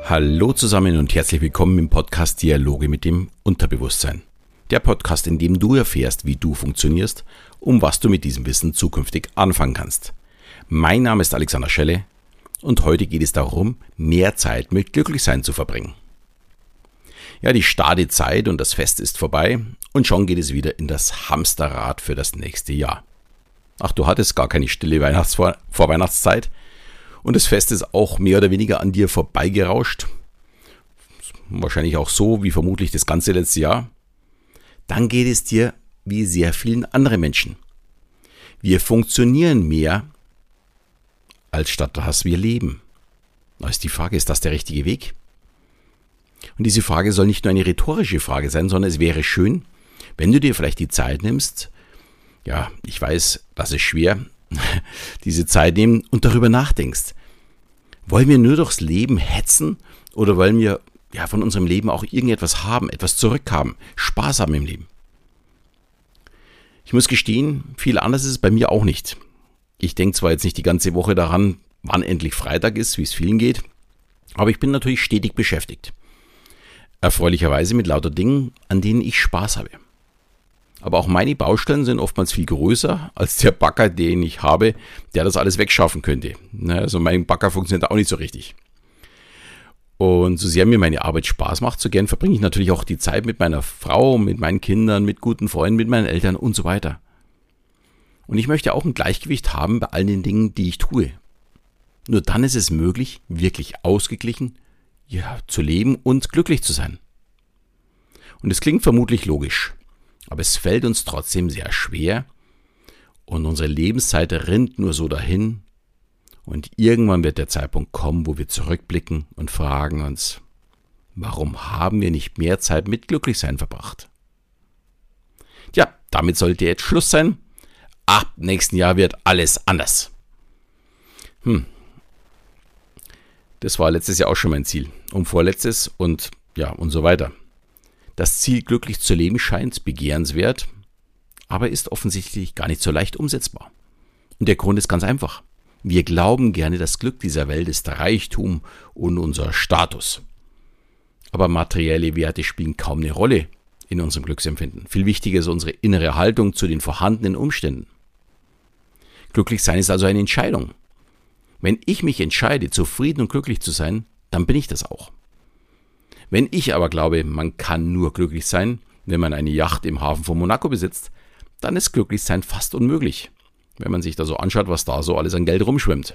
Hallo zusammen und herzlich willkommen im Podcast Dialoge mit dem Unterbewusstsein. Der Podcast, in dem du erfährst, wie du funktionierst, und was du mit diesem Wissen zukünftig anfangen kannst. Mein Name ist Alexander Schelle und heute geht es darum, mehr Zeit mit Glücklichsein zu verbringen. Ja, die Startzeit und das Fest ist vorbei und schon geht es wieder in das Hamsterrad für das nächste Jahr. Ach, du hattest gar keine stille Vorweihnachtszeit und das Fest ist auch mehr oder weniger an dir vorbeigerauscht. Wahrscheinlich auch so wie vermutlich das ganze letzte Jahr. Dann geht es dir wie sehr vielen anderen Menschen. Wir funktionieren mehr, als statt dass wir leben. Da ist die Frage, ist das der richtige Weg? Und diese Frage soll nicht nur eine rhetorische Frage sein, sondern es wäre schön, wenn du dir vielleicht die Zeit nimmst, ja, ich weiß, das ist schwer, diese Zeit nehmen und darüber nachdenkst. Wollen wir nur durchs Leben hetzen oder wollen wir von unserem Leben auch irgendetwas haben, etwas zurückhaben, Spaß haben im Leben? Ich muss gestehen, viel anders ist es bei mir auch nicht. Ich denke zwar jetzt nicht die ganze Woche daran, wann endlich Freitag ist, wie es vielen geht, aber ich bin natürlich stetig beschäftigt. Erfreulicherweise mit lauter Dingen, an denen ich Spaß habe. Aber auch meine Baustellen sind oftmals viel größer als der Bagger, den ich habe, der das alles wegschaffen könnte. Also mein Bagger funktioniert auch nicht so richtig. Und so sehr mir meine Arbeit Spaß macht, so gern verbringe ich natürlich auch die Zeit mit meiner Frau, mit meinen Kindern, mit guten Freunden, mit meinen Eltern und so weiter. Und ich möchte auch ein Gleichgewicht haben bei all den Dingen, die ich tue. Nur dann ist es möglich, wirklich ausgeglichen, zu leben und glücklich zu sein. Und es klingt vermutlich logisch. Aber es fällt uns trotzdem sehr schwer und unsere Lebenszeit rinnt nur so dahin und irgendwann wird der Zeitpunkt kommen, wo wir zurückblicken und fragen uns, warum haben wir nicht mehr Zeit mit Glücklichsein verbracht? Tja, damit sollte jetzt Schluss sein. Ab nächsten Jahr wird alles anders. Das war letztes Jahr auch schon mein Ziel und vorletztes und so weiter. Das Ziel, glücklich zu leben, scheint begehrenswert, aber ist offensichtlich gar nicht so leicht umsetzbar. Und der Grund ist ganz einfach. Wir glauben gerne, das Glück dieser Welt ist Reichtum und unser Status. Aber materielle Werte spielen kaum eine Rolle in unserem Glücksempfinden. Viel wichtiger ist unsere innere Haltung zu den vorhandenen Umständen. Glücklich sein ist also eine Entscheidung. Wenn ich mich entscheide, zufrieden und glücklich zu sein, dann bin ich das auch. Wenn ich aber glaube, man kann nur glücklich sein, wenn man eine Yacht im Hafen von Monaco besitzt, dann ist Glücklichsein fast unmöglich, wenn man sich da so anschaut, was da so alles an Geld rumschwimmt.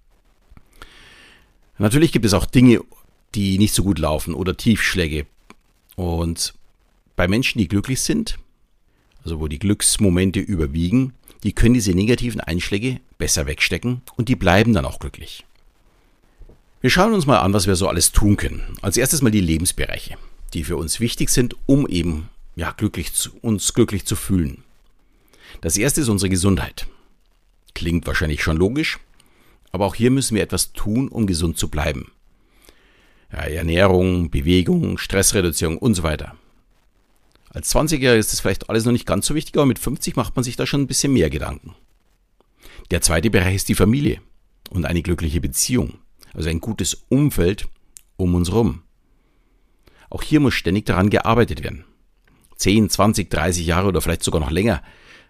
Natürlich gibt es auch Dinge, die nicht so gut laufen oder Tiefschläge. Und bei Menschen, die glücklich sind, also wo die Glücksmomente überwiegen, die können diese negativen Einschläge besser wegstecken und die bleiben dann auch glücklich. Wir schauen uns mal an, was wir so alles tun können. Als erstes mal die Lebensbereiche, die für uns wichtig sind, um eben uns glücklich zu fühlen. Das erste ist unsere Gesundheit. Klingt wahrscheinlich schon logisch, aber auch hier müssen wir etwas tun, um gesund zu bleiben. Ernährung, Bewegung, Stressreduzierung und so weiter. Als 20er ist das vielleicht alles noch nicht ganz so wichtig, aber mit 50 macht man sich da schon ein bisschen mehr Gedanken. Der zweite Bereich ist die Familie und eine glückliche Beziehung. Also ein gutes Umfeld um uns herum. Auch hier muss ständig daran gearbeitet werden. 10, 20, 30 Jahre oder vielleicht sogar noch länger.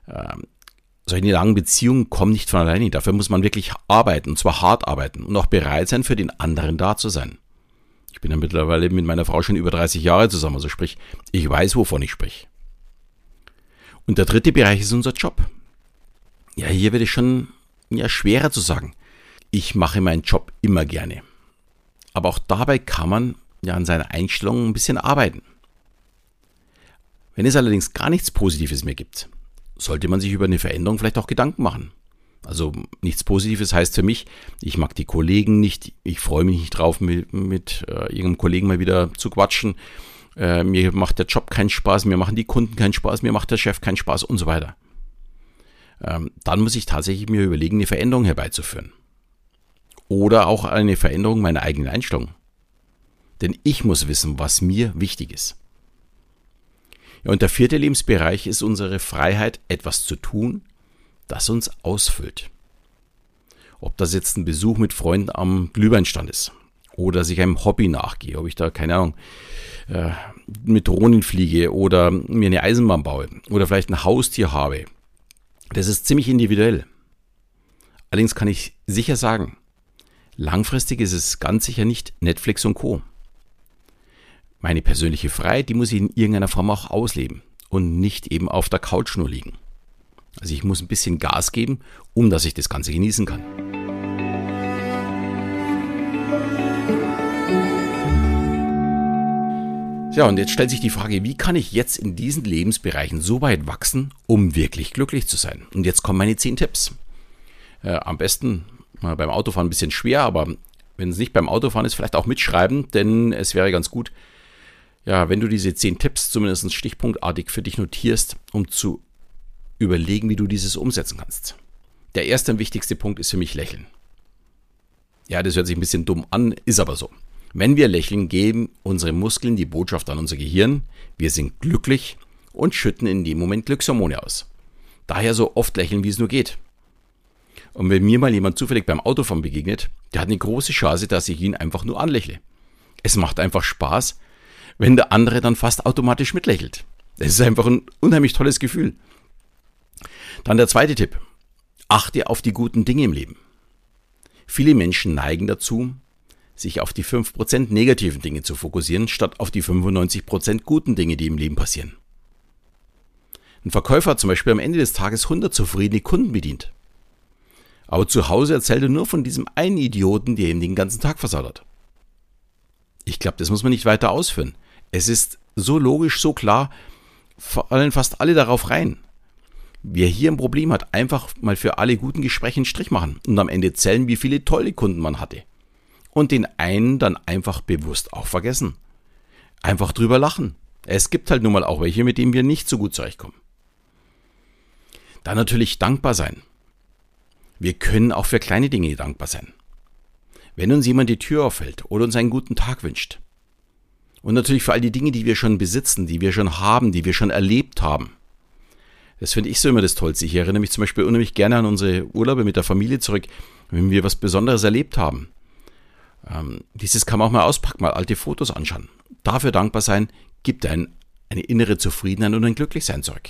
Solche langen Beziehungen kommen nicht von alleine. Dafür muss man wirklich arbeiten, und zwar hart arbeiten und auch bereit sein, für den anderen da zu sein. Ich bin ja mittlerweile mit meiner Frau schon über 30 Jahre zusammen, also sprich, ich weiß, wovon ich spreche. Und der dritte Bereich ist unser Job. Ja, hier wird es schon schwerer zu sagen. Ich mache meinen Job immer gerne. Aber auch dabei kann man an seiner Einstellung ein bisschen arbeiten. Wenn es allerdings gar nichts Positives mehr gibt, sollte man sich über eine Veränderung vielleicht auch Gedanken machen. Also nichts Positives heißt für mich, ich mag die Kollegen nicht, ich freue mich nicht drauf, mit irgendeinem Kollegen mal wieder zu quatschen, mir macht der Job keinen Spaß, mir machen die Kunden keinen Spaß, mir macht der Chef keinen Spaß und so weiter. Dann muss ich tatsächlich mir überlegen, eine Veränderung herbeizuführen. Oder auch eine Veränderung meiner eigenen Einstellung. Denn ich muss wissen, was mir wichtig ist. Ja, und der vierte Lebensbereich ist unsere Freiheit, etwas zu tun, das uns ausfüllt. Ob das jetzt ein Besuch mit Freunden am Glühweinstand ist oder dass ich einem Hobby nachgehe, ob ich da, keine Ahnung, mit Drohnen fliege oder mir eine Eisenbahn baue oder vielleicht ein Haustier habe. Das ist ziemlich individuell. Allerdings kann ich sicher sagen, langfristig ist es ganz sicher nicht Netflix und Co. Meine persönliche Freiheit, die muss ich in irgendeiner Form auch ausleben und nicht eben auf der Couch nur liegen. Also ich muss ein bisschen Gas geben, dass ich das Ganze genießen kann. Ja, und jetzt stellt sich die Frage, wie kann ich jetzt in diesen Lebensbereichen so weit wachsen, um wirklich glücklich zu sein? Und jetzt kommen meine 10 Tipps. Am besten beim Autofahren ein bisschen schwer, aber wenn es nicht beim Autofahren ist, vielleicht auch mitschreiben, denn es wäre ganz gut, ja, wenn du diese 10 Tipps zumindest stichpunktartig für dich notierst, um zu überlegen, wie du dieses umsetzen kannst. Der erste und wichtigste Punkt ist für mich Lächeln. Ja, das hört sich ein bisschen dumm an, ist aber so. Wenn wir lächeln, geben unsere Muskeln die Botschaft an unser Gehirn, wir sind glücklich und schütten in dem Moment Glückshormone aus. Daher so oft lächeln, wie es nur geht. Und wenn mir mal jemand zufällig beim Autofahren begegnet, der hat eine große Chance, dass ich ihn einfach nur anlächle. Es macht einfach Spaß, wenn der andere dann fast automatisch mitlächelt. Das ist einfach ein unheimlich tolles Gefühl. Dann der zweite Tipp. Achte auf die guten Dinge im Leben. Viele Menschen neigen dazu, sich auf die 5% negativen Dinge zu fokussieren, statt auf die 95% guten Dinge, die im Leben passieren. Ein Verkäufer hat zum Beispiel am Ende des Tages 100 zufriedene Kunden bedient. Aber zu Hause erzählt er nur von diesem einen Idioten, der ihm den ganzen Tag versaut hat. Ich glaube, das muss man nicht weiter ausführen. Es ist so logisch, so klar, fallen fast alle darauf rein. Wer hier ein Problem hat, einfach mal für alle guten Gespräche einen Strich machen und am Ende zählen, wie viele tolle Kunden man hatte. Und den einen dann einfach bewusst auch vergessen. Einfach drüber lachen. Es gibt halt nun mal auch welche, mit denen wir nicht so gut zurechtkommen. Dann natürlich dankbar sein. Wir können auch für kleine Dinge dankbar sein. Wenn uns jemand die Tür aufhält oder uns einen guten Tag wünscht. Und natürlich für all die Dinge, die wir schon besitzen, die wir schon haben, die wir schon erlebt haben. Das finde ich so immer das Tollste. Ich erinnere mich zum Beispiel unheimlich gerne an unsere Urlaube mit der Familie zurück, wenn wir was Besonderes erlebt haben. Dieses kann man auch mal auspacken, mal alte Fotos anschauen. Dafür dankbar sein, gibt eine innere Zufriedenheit und ein Glücklichsein zurück.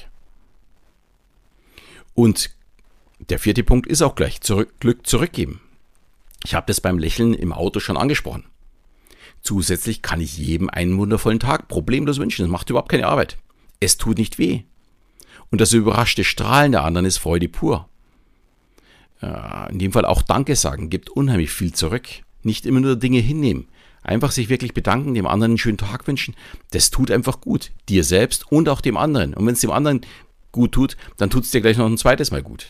Und der 4. Punkt ist auch gleich Glück zurückgeben. Ich habe das beim Lächeln im Auto schon angesprochen. Zusätzlich kann ich jedem einen wundervollen Tag problemlos wünschen. Das macht überhaupt keine Arbeit. Es tut nicht weh. Und das überraschte Strahlen der anderen ist Freude pur. In dem Fall auch Danke sagen, gibt unheimlich viel zurück. Nicht immer nur Dinge hinnehmen. Einfach sich wirklich bedanken, dem anderen einen schönen Tag wünschen. Das tut einfach gut. Dir selbst und auch dem anderen. Und wenn es dem anderen gut tut, dann tut es dir gleich noch ein zweites Mal gut.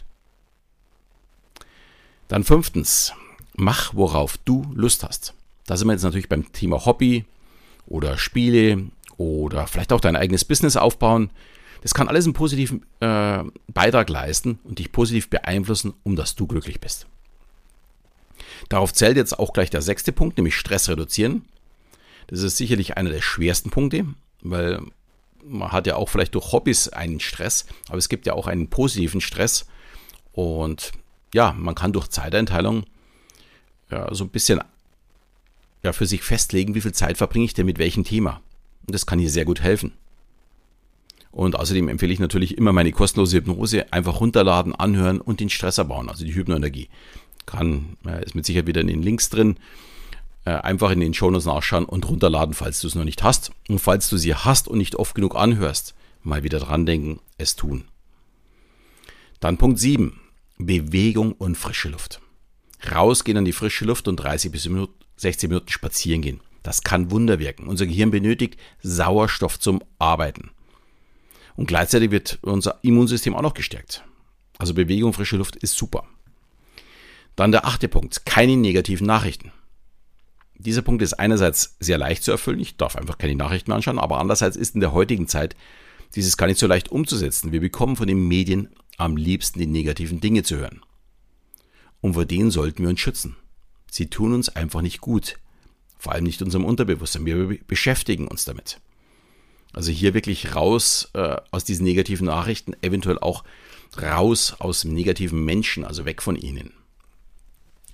Dann 5. Mach, worauf du Lust hast. Da sind wir jetzt natürlich beim Thema Hobby oder Spiele oder vielleicht auch dein eigenes Business aufbauen. Das kann alles einen positiven Beitrag leisten und dich positiv beeinflussen, dass du glücklich bist. Darauf zählt jetzt auch gleich der 6. Punkt, nämlich Stress reduzieren. Das ist sicherlich einer der schwersten Punkte, weil man hat ja auch vielleicht durch Hobbys einen Stress, aber es gibt ja auch einen positiven Stress. Und ja, man kann durch Zeiteinteilung so ein bisschen für sich festlegen, wie viel Zeit verbringe ich denn mit welchem Thema. Und das kann hier sehr gut helfen. Und außerdem empfehle ich natürlich immer meine kostenlose Hypnose, einfach runterladen, anhören und den Stress abbauen, also die Hypnoenergie. Ist mit Sicherheit wieder in den Links drin. Einfach in den Shownotes nachschauen und runterladen, falls du es noch nicht hast. Und falls du sie hast und nicht oft genug anhörst, mal wieder dran denken, es tun. Dann Punkt 7. Bewegung und frische Luft. Rausgehen an die frische Luft und 30 bis 60 Minuten spazieren gehen. Das kann Wunder wirken. Unser Gehirn benötigt Sauerstoff zum Arbeiten. Und gleichzeitig wird unser Immunsystem auch noch gestärkt. Also Bewegung, frische Luft ist super. Dann der 8. Punkt, keine negativen Nachrichten. Dieser Punkt ist einerseits sehr leicht zu erfüllen, ich darf einfach keine Nachrichten mehr anschauen, aber andererseits ist in der heutigen Zeit dieses gar nicht so leicht umzusetzen. Wir bekommen von den Medien am liebsten die negativen Dinge zu hören. Und vor denen sollten wir uns schützen. Sie tun uns einfach nicht gut, vor allem nicht unserem Unterbewusstsein, wir beschäftigen uns damit. Also hier wirklich raus aus diesen negativen Nachrichten, eventuell auch raus aus dem negativen Menschen, also weg von ihnen.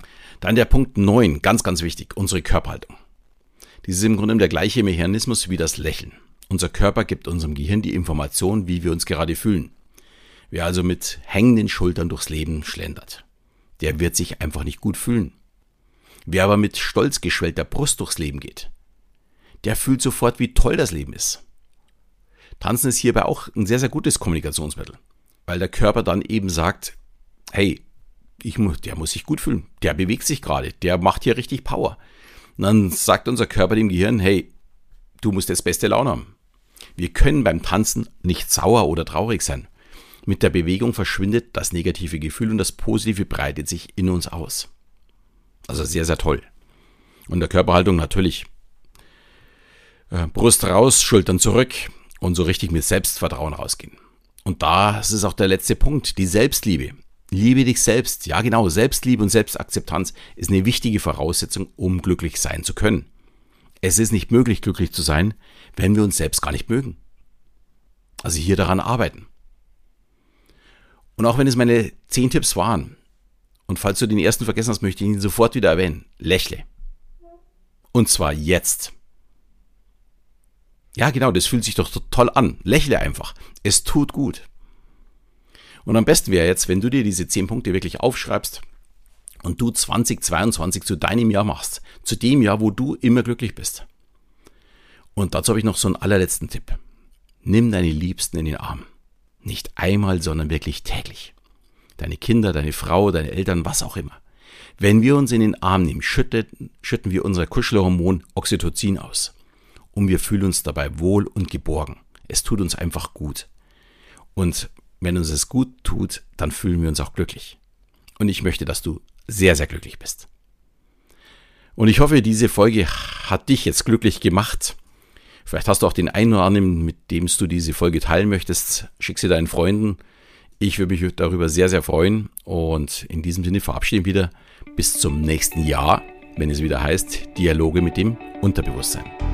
Dann der Punkt 9, ganz, ganz wichtig, unsere Körperhaltung. Dies ist im Grunde der gleiche Mechanismus wie das Lächeln. Unser Körper gibt unserem Gehirn die Information, wie wir uns gerade fühlen. Wer also mit hängenden Schultern durchs Leben schlendert, der wird sich einfach nicht gut fühlen. Wer aber mit stolz geschwellter Brust durchs Leben geht, der fühlt sofort, wie toll das Leben ist. Tanzen ist hierbei auch ein sehr, sehr gutes Kommunikationsmittel, weil der Körper dann eben sagt, hey, der muss sich gut fühlen, der bewegt sich gerade, der macht hier richtig Power. Und dann sagt unser Körper dem Gehirn, hey, du musst jetzt beste Laune haben. Wir können beim Tanzen nicht sauer oder traurig sein. Mit der Bewegung verschwindet das negative Gefühl und das Positive breitet sich in uns aus. Also sehr, sehr toll. Und der Körperhaltung natürlich Brust raus, Schultern zurück und so richtig mit Selbstvertrauen rausgehen. Und das ist auch der letzte Punkt, die Selbstliebe. Liebe dich selbst. Ja genau, Selbstliebe und Selbstakzeptanz ist eine wichtige Voraussetzung, um glücklich sein zu können. Es ist nicht möglich, glücklich zu sein, wenn wir uns selbst gar nicht mögen. Also hier daran arbeiten. Und auch wenn es meine 10 Tipps waren, und falls du den ersten vergessen hast, möchte ich ihn sofort wieder erwähnen. Lächle. Und zwar jetzt. Ja genau, das fühlt sich doch toll an. Lächle einfach. Es tut gut. Und am besten wäre jetzt, wenn du dir diese 10 Punkte wirklich aufschreibst und du 2022 zu deinem Jahr machst. Zu dem Jahr, wo du immer glücklich bist. Und dazu habe ich noch so einen allerletzten Tipp. Nimm deine Liebsten in den Arm. Nicht einmal, sondern wirklich täglich. Deine Kinder, deine Frau, deine Eltern, was auch immer. Wenn wir uns in den Arm nehmen, schütten wir unser Kuschelhormon Oxytocin aus. Und wir fühlen uns dabei wohl und geborgen. Es tut uns einfach gut. Und wenn uns es gut tut, dann fühlen wir uns auch glücklich. Und ich möchte, dass du sehr, sehr glücklich bist. Und ich hoffe, diese Folge hat dich jetzt glücklich gemacht. Vielleicht hast du auch den einen oder anderen, mit dem du diese Folge teilen möchtest. Schick sie deinen Freunden. Ich würde mich darüber sehr, sehr freuen. Und in diesem Sinne verabschieden wir wieder bis zum nächsten Jahr, wenn es wieder heißt Dialoge mit dem Unterbewusstsein.